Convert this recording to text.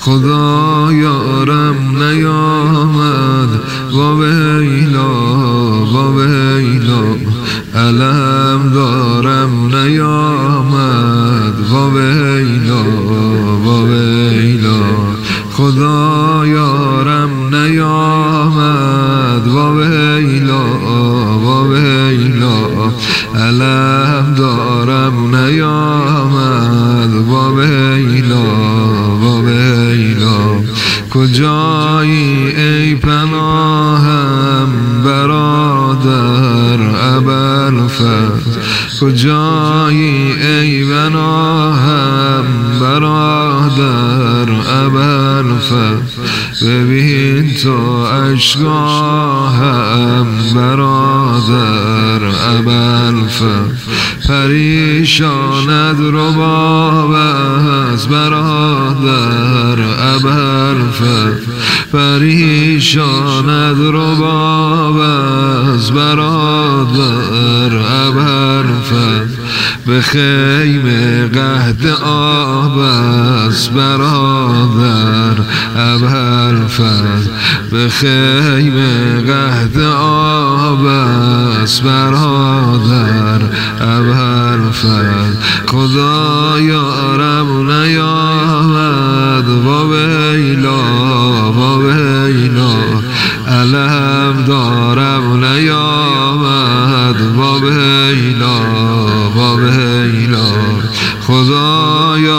خدا یارم نیامد و ویلا و ویلا علم دارم نیامد و ویلا و ویلا خدا یارم نیامد و ویلا و ویلا علم دارم نیامد و ویلا و ویلا کجایی ای پناهم برادر ابوالفضل کجایی ای پناهم برادر ابوالفضل ببین تو اشکاهم برادر ابوالفضل پریشانت رباب است برادر ابوالفضل پریشانت رباب است برادر ابوالفضل به خیمه قحط آب است برادر ابوالفضل به خیمه قحط آب است برادر ابوالفضل خدا یارم نیامد و ویلا و ویلا علم دارم نیامد و ویلا و ویلا خدا